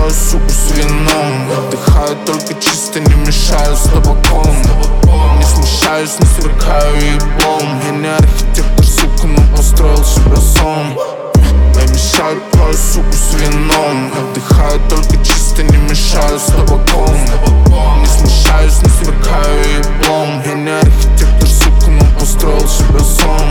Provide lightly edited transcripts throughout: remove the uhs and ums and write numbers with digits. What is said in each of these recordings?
суку с вином. Отдыхаю только чисто, не мешаю с табаком. Не смущаюсь, не сверкаю еблом. Я не архитектор, сука, но построил себе сон. Я мешаю твою суку с вином. Отдыхаю только чисто, не мешаю с табаком. Не смущаюсь, не сверкаю еблом. Я не архитектор, сука, но построил себе сон.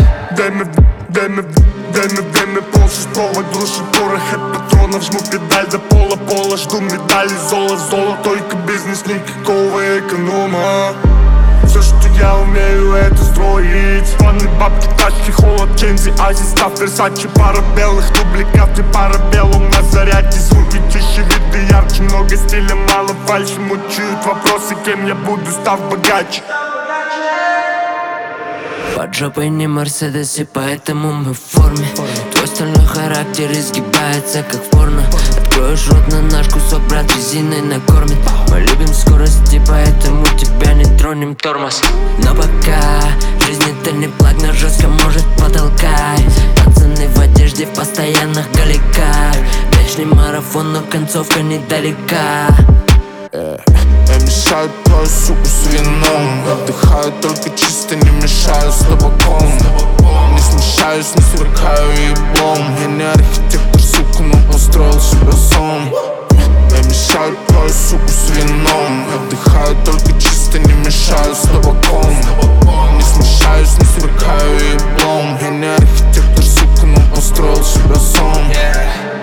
Дай ми полшестого души, поръхът патрона, вжму педаль до пола, жду медали, зола, только бизнес, никакого економа. Също я умею строить. Плани бабки, тачки, холод, чензи, ази, став, версачи, парабелых, дубликаты, парабеллум на зарядке. Звуки тише, виды ярче, много стиля, мало фальши. Мучают вопросы, кем я буду, став богаче. Под жопой не Мерседес, и поэтому мы в форме. Твой стальной характер изгибается, как в порно. Откроешь рот на наш кусок, брат, резиной накормит. Мы любим скорость, и поэтому тебя не тронем, тормоз. Но пока жизнь это не плаг, на жестко может потолкай. Пацаны в одежде, в постоянных галиках. Вечный марафон, но концовка недалека. Я мешаю твою суку с вином. Отдыхаю только чисто, не мешаю с табаком. Не смущаюсь, не сверкаю еблом. Я не архитектор, сука, но построил себе сон. Я мешаю твою суку с вином. Отдыхаю только чисто, не мешаю с табаком. Не смущаюсь, не сверкаю еблом. Я не архитектор, сука, но построил себе сон.